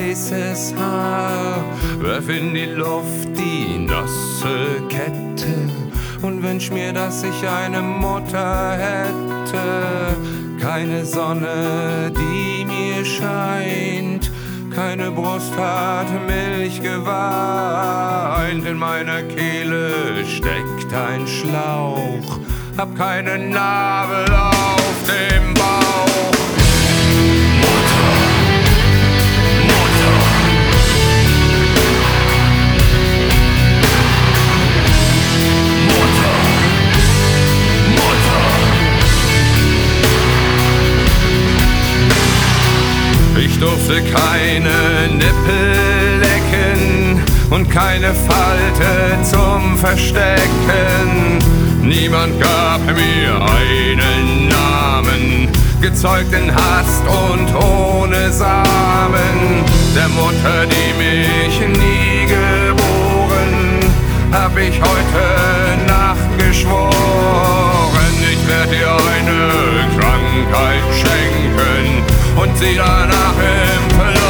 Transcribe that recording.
weißes Haar, werf in die Luft die nasse Kette und wünsch mir, dass ich eine Mutter hätte. Keine Sonne, die mir scheint, keine Brust hat Milch geweint. In meiner Kehle steckt ein Schlauch, hab keinen Nabel auf dem Bauch. Ich durfte keine Nippel lecken und keine Falte zum Verstecken. Niemand gab mir einen Namen, gezeugt in Hast und ohne Samen. Der Mutter, die mich nie geboren, hab ich heute Nacht geschworen. Ich werd dir eine Krankheit schenken und sie danach im Verlauf